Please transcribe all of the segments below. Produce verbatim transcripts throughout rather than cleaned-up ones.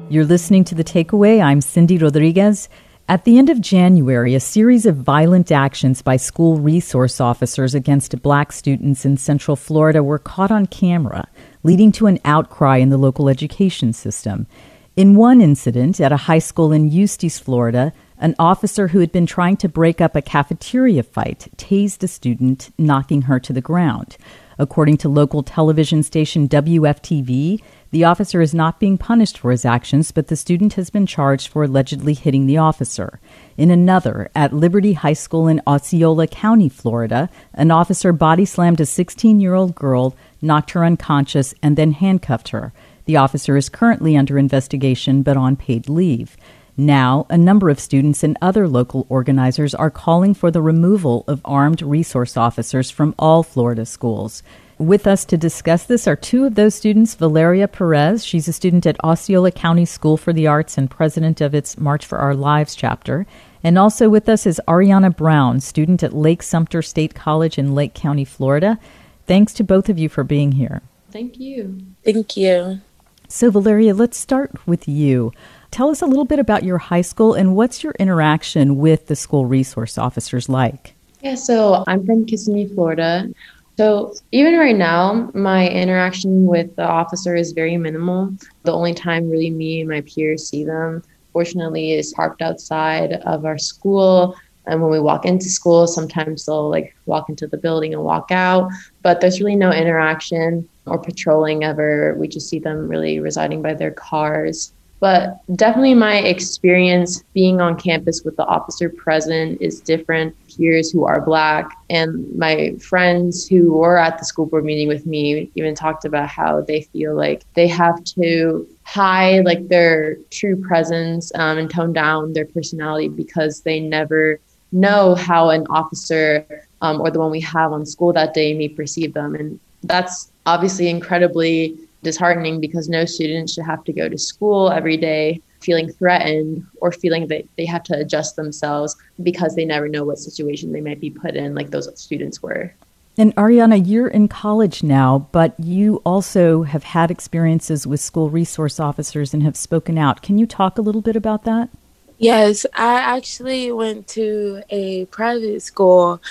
You're listening to The Takeaway. I'm Cindy Rodriguez. At the end of January, a series of violent actions by school resource officers against black students in Central Florida were caught on camera, leading to an outcry in the local education system. In one incident at a high school in Eustis, Florida, an officer who had been trying to break up a cafeteria fight tased a student, knocking her to the ground. According to local television station W F T V, the officer is not being punished for his actions, but the student has been charged for allegedly hitting the officer. In another, at Liberty High School in Osceola County, Florida, an officer body slammed a sixteen-year-old girl, knocked her unconscious, and then handcuffed her. The officer is currently under investigation but on paid leave. Now, a number of students and other local organizers are calling for the removal of armed resource officers from all Florida schools. With us to discuss this are two of those students, Valeria Perez. She's a student at Osceola County School for the Arts and president of its March for Our Lives chapter. And also with us is Ariana Brown, student at Lake Sumter State College in Lake County, Florida. Thanks to both of you for being here. Thank you. Thank you. So, Valeria, let's start with you. Tell us a little bit about your high school and what's your interaction with the school resource officers like? Yeah, so I'm from Kissimmee, Florida. So even right now, my interaction with the officer is very minimal. The only time really me and my peers see them, fortunately, is parked outside of our school. And when we walk into school, sometimes they'll like walk into the building and walk out. But there's really no interaction or patrolling ever. We just see them really residing by their cars. But definitely my experience being on campus with the officer present is different. Peers who are Black and my friends who were at the school board meeting with me even talked about how they feel like they have to hide like their true presence um, and tone down their personality because they never know how an officer um, or the one we have on school that day may perceive them. And that's obviously incredibly disheartening because no student should have to go to school every day feeling threatened or feeling that they have to adjust themselves because they never know what situation they might be put in, like those students were. And Ariana, you're in college now, but you also have had experiences with school resource officers and have spoken out. Can you talk a little bit about that? Yes, I actually went to a private school,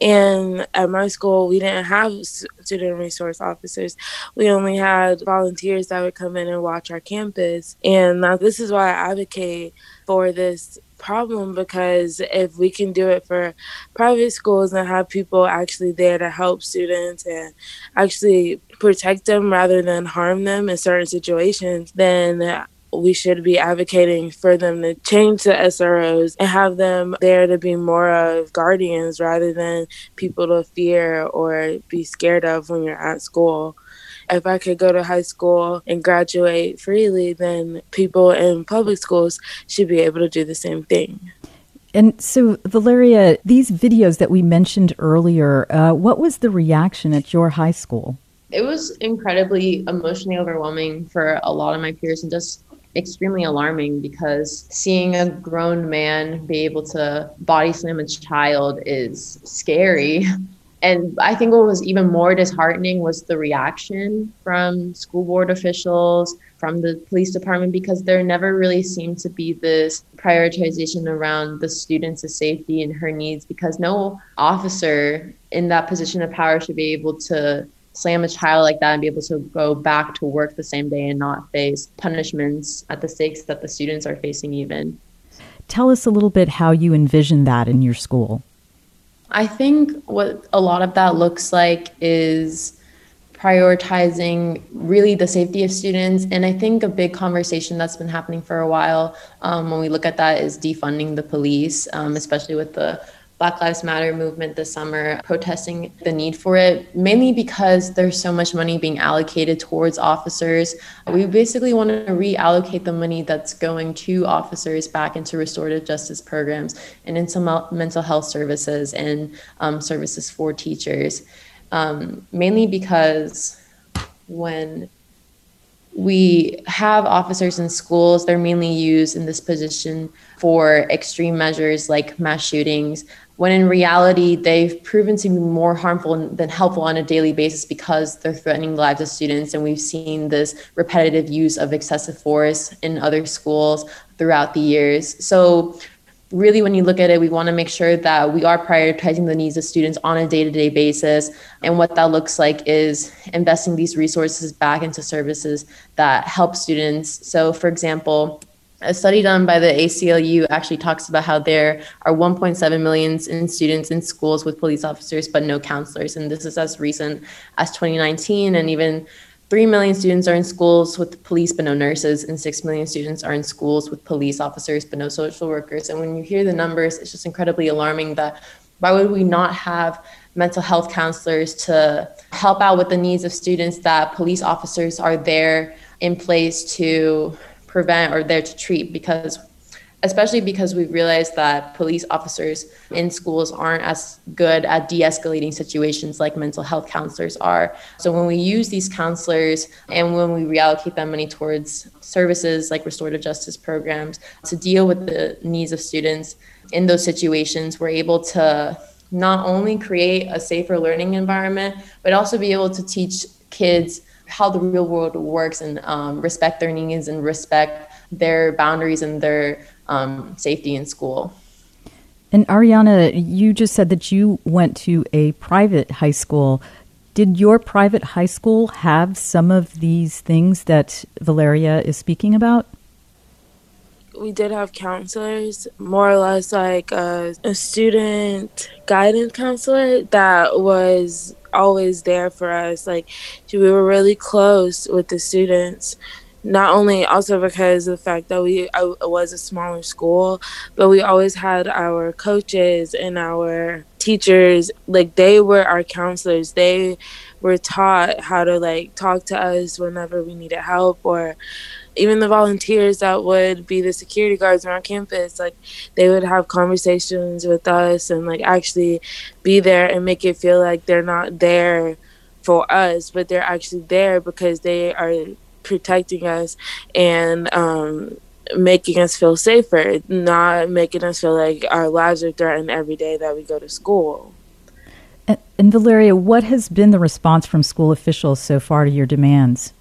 and at my school, we didn't have student resource officers. We only had volunteers that would come in and watch our campus. And now this is why I advocate for this problem, because if we can do it for private schools and have people actually there to help students and actually protect them rather than harm them in certain situations, then we should be advocating for them to change the S R Os and have them there to be more of guardians rather than people to fear or be scared of when you're at school. If I could go to high school and graduate freely, then people in public schools should be able to do the same thing. And so, Valeria, these videos that we mentioned earlier, uh, what was the reaction at your high school? It was incredibly emotionally overwhelming for a lot of my peers and just extremely alarming because seeing a grown man be able to body slam a child is scary. And I think what was even more disheartening was the reaction from school board officials, from the police department, because there never really seemed to be this prioritization around the students' safety and her needs, because no officer in that position of power should be able to slam a child like that and be able to go back to work the same day and not face punishments at the stakes that the students are facing even. Tell us a little bit how you envision that in your school. I think what a lot of that looks like is prioritizing really the safety of students. And I think a big conversation that's been happening for a while um, when we look at that is defunding the police, um, especially with the Black Lives Matter movement this summer, protesting the need for it, mainly because there's so much money being allocated towards officers. We basically want to reallocate the money that's going to officers back into restorative justice programs and into mental health services and um, services for teachers, um, mainly because when we have officers in schools, they're mainly used in this position for extreme measures like mass shootings, when in reality, they've proven to be more harmful than helpful on a daily basis because they're threatening the lives of students. And we've seen this repetitive use of excessive force in other schools throughout the years. So really, when you look at it, we want to make sure that we are prioritizing the needs of students on a day-to-day basis. And what that looks like is investing these resources back into services that help students. So, for example, a study done by the A C L U actually talks about how there are one point seven million in students in schools with police officers, but no counselors. And this is as recent as twenty nineteen. And even three million students are in schools with police, but no nurses. And six million students are in schools with police officers, but no social workers. And when you hear the numbers, it's just incredibly alarming that why would we not have mental health counselors to help out with the needs of students that police officers are there in place to prevent or there to treat, because especially because we've realized that police officers in schools aren't as good at de-escalating situations like mental health counselors are. So when we use these counselors and when we reallocate that money towards services like restorative justice programs to deal with the needs of students in those situations, we're able to not only create a safer learning environment, but also be able to teach kids how the real world works and um, respect their needs and respect their boundaries and their um, safety in school. And Ariana, you just said that you went to a private high school. Did your private high school have some of these things that Valeria is speaking about? We did have counselors, more or less like a, a student guidance counselor that was always there for us. Like, we were really close with the students, not only also because of the fact that we I, it was a smaller school, but we always had our coaches and our teachers, like they were our counselors. They were taught how to like talk to us whenever we needed help, or even the volunteers that would be the security guards around campus, like they would have conversations with us and like actually be there and make it feel like they're not there for us, but they're actually there because they are protecting us and um, making us feel safer, not making us feel like our lives are threatened every day that we go to school. And, and Valeria, what has been the response from school officials so far to your demands?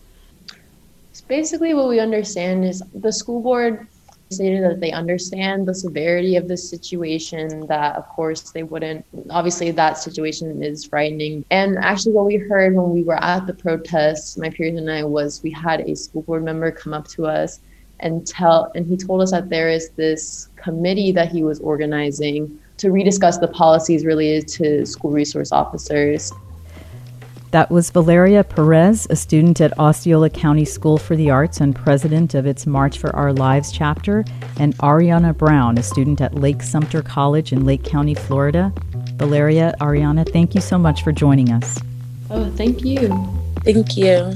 Basically, what we understand is the school board stated that they understand the severity of the situation, that of course they wouldn't, obviously that situation is frightening. And actually what we heard when we were at the protests, my peers and I, was we had a school board member come up to us and tell, and he told us that there is this committee that he was organizing to rediscuss the policies related to school resource officers. That was Valeria Perez, a student at Osceola County School for the Arts and president of its March for Our Lives chapter, and Ariana Brown, a student at Lake Sumter College in Lake County, Florida. Valeria, Ariana, thank you so much for joining us. Oh, thank you. Thank you.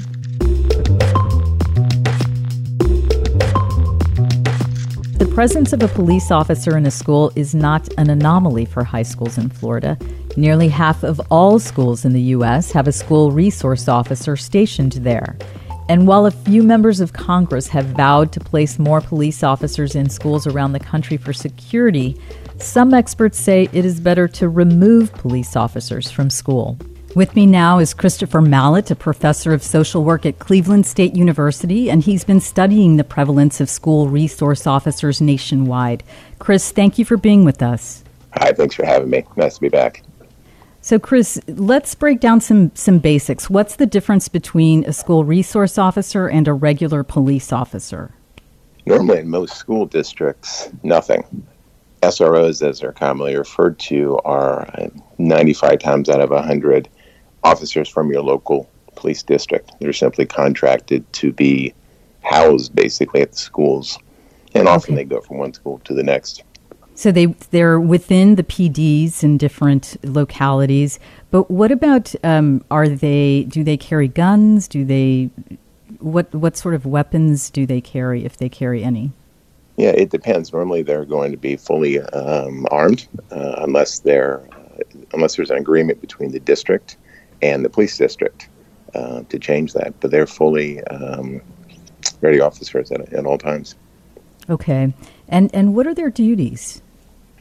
The presence of a police officer in a school is not an anomaly for high schools in Florida. Nearly half of all schools in the U S have a school resource officer stationed there. And while a few members of Congress have vowed to place more police officers in schools around the country for security, some experts say it is better to remove police officers from school. With me now is Christopher Mallett, a professor of social work at Cleveland State University, and he's been studying the prevalence of school resource officers nationwide. Chris, thank you for being with us. Hi, thanks for having me. Nice to be back. So, Chris, let's break down some, some basics. What's the difference between a school resource officer and a regular police officer? Normally, in most school districts, nothing. S R Os, as they're commonly referred to, are ninety-five times out of one hundred officers from your local police district. They're simply contracted to be housed, basically, at the schools. And often Okay. they go from one school to the next. So they, they're within the P Ds in different localities. But what about, um, are they, do they carry guns? Do they, what, what sort of weapons do they carry, if they carry any? Yeah, it depends. Normally, they're going to be fully um, armed, uh, unless they're uh, unless there's an agreement between the district and the police district uh, to change that. But they're fully um, ready officers at, at all times. Okay. And and what are their duties?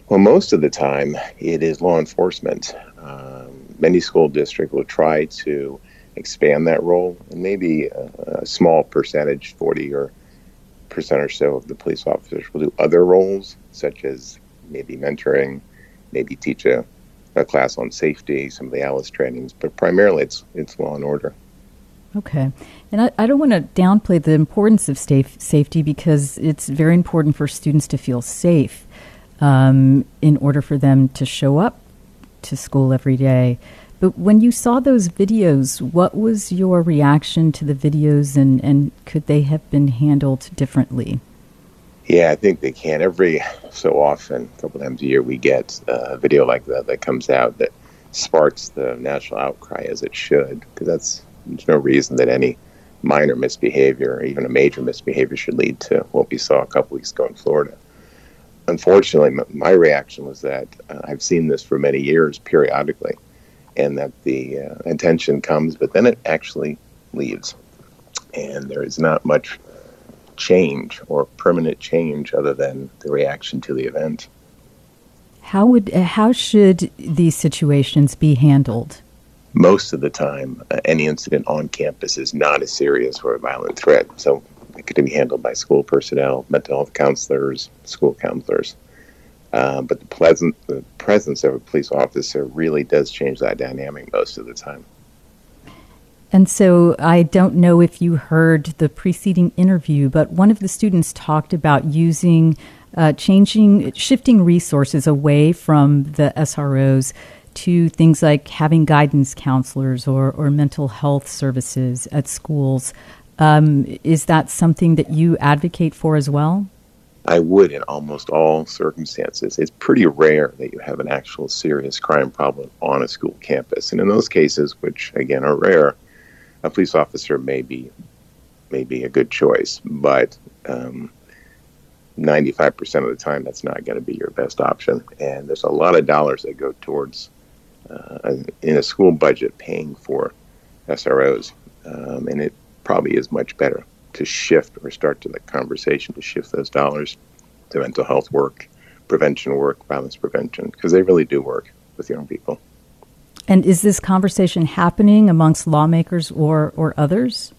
Well, most of the time, it is law enforcement. Um, many school districts will try to expand that role, and maybe a, a small percentage, forty or percent or so of the police officers will do other roles, such as maybe mentoring, maybe teach a, a class on safety, some of the ALICE trainings, but primarily it's it's law and order. Okay. And I, I don't want to downplay the importance of safe, safety because it's very important for students to feel safe um, in order for them to show up to school every day. But when you saw those videos, what was your reaction to the videos, and, and could they have been handled differently? Yeah, I think they can. Every so often, a couple times a year, we get a video like that that comes out that sparks the national outcry, as it should, because that's there's no reason that any minor misbehavior or even a major misbehavior should lead to what we saw a couple weeks ago in Florida. Unfortunately, m- my reaction was that uh, I've seen this for many years periodically, and that the uh, attention comes, but then it actually leaves. And there is not much change or permanent change other than the reaction to the event. How would uh, how should these situations be handled? Most of the time, uh, any incident on campus is not as serious or a violent threat, so it could be handled by school personnel, mental health counselors, school counselors. Uh, but the pleasant the presence of a police officer really does change that dynamic most of the time. And so I don't know if you heard the preceding interview, but one of the students talked about using, uh, changing, shifting resources away from the S R Os to things like having guidance counselors or, or mental health services at schools. Um, is that something that you advocate for as well? I would in almost all circumstances. It's pretty rare that you have an actual serious crime problem on a school campus. And in those cases, which again are rare, a police officer may be, may be a good choice. But um, ninety-five percent of the time, that's not going to be your best option. And there's a lot of dollars that go towards, uh, in a school budget, paying for S R Os. Um, and it probably is much better to shift or start to the conversation to shift those dollars to mental health work, prevention work, violence prevention, because they really do work with young people. And is this conversation happening amongst lawmakers or, or others?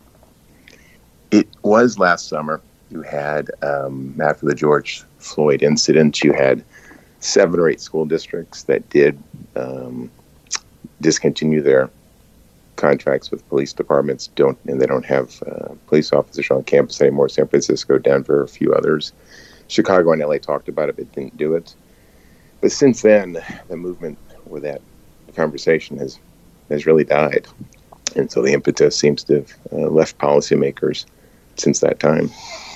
It was last summer. You had, um, after the George Floyd incident, you had seven or eight school districts that did um, discontinue their contracts with police departments, don't and they don't have uh, police officers on campus anymore. San Francisco, Denver, a few others. Chicago and L A talked about it, but didn't do it. But since then, the movement or that conversation has has really died. And so the impetus seems to have uh, left policymakers since that time.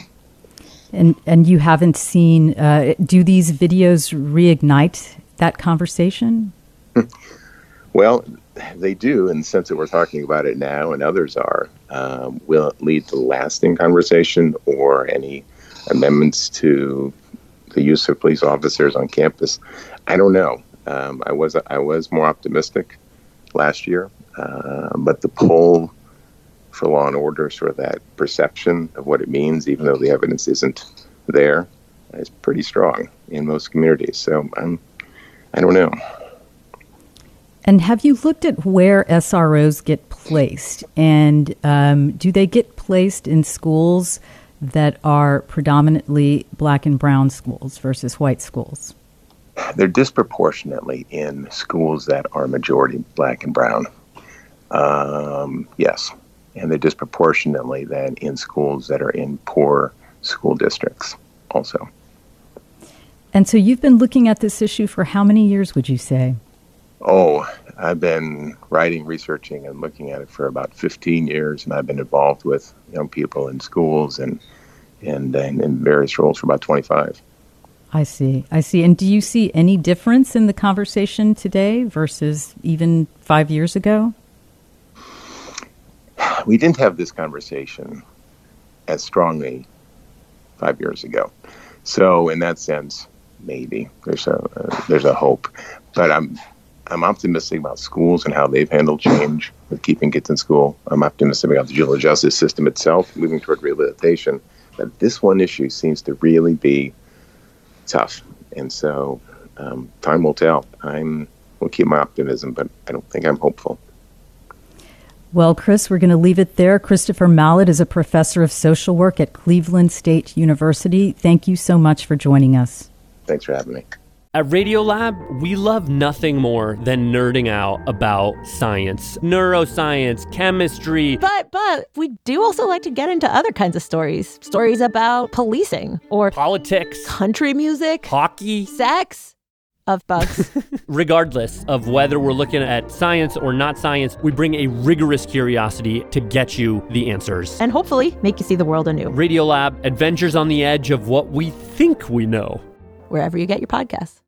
And and you haven't seen, uh, do these videos reignite that conversation? Well, they do, in the sense that we're talking about it now and others are. Um, will it lead to lasting conversation or any amendments to the use of police officers on campus? I don't know. Um, I was I was more optimistic last year, uh, but the pull for law and order, sort of that perception of what it means, even though the evidence isn't there, is pretty strong in most communities. So I'm, I don't know. And have you looked at where S R Os get placed? And um, do they get placed in schools that are predominantly black and brown schools versus white schools? They're disproportionately in schools that are majority black and brown. Um, yes. And they're disproportionately then in schools that are in poor school districts also. And so you've been looking at this issue for how many years, would you say? Oh, I've been writing, researching, and looking at it for about fifteen years, and I've been involved with young people in schools and and, and in various roles for about twenty-five. I see. I see. And do you see any difference in the conversation today versus even five years ago? We didn't have this conversation as strongly five years ago. So in that sense, maybe there's a uh, there's a hope. But I'm I'm optimistic about schools and how they've handled change with keeping kids in school. I'm optimistic about the juvenile justice system itself, moving toward rehabilitation. But this one issue seems to really be tough. And so um, time will tell. I'm will keep my optimism, but I don't think I'm hopeful. Well, Chris, we're going to leave it there. Christopher Mallett is a professor of social work at Cleveland State University. Thank you so much for joining us. Thanks for having me. At Radiolab, we love nothing more than nerding out about science, neuroscience, chemistry. But but we do also like to get into other kinds of stories. Stories about policing or politics, country music, hockey, sex, of bugs. Regardless of whether we're looking at science or not science, we bring a rigorous curiosity to get you the answers. And hopefully make you see the world anew. Radiolab, adventures on the edge of what we think we know. Wherever you get your podcasts.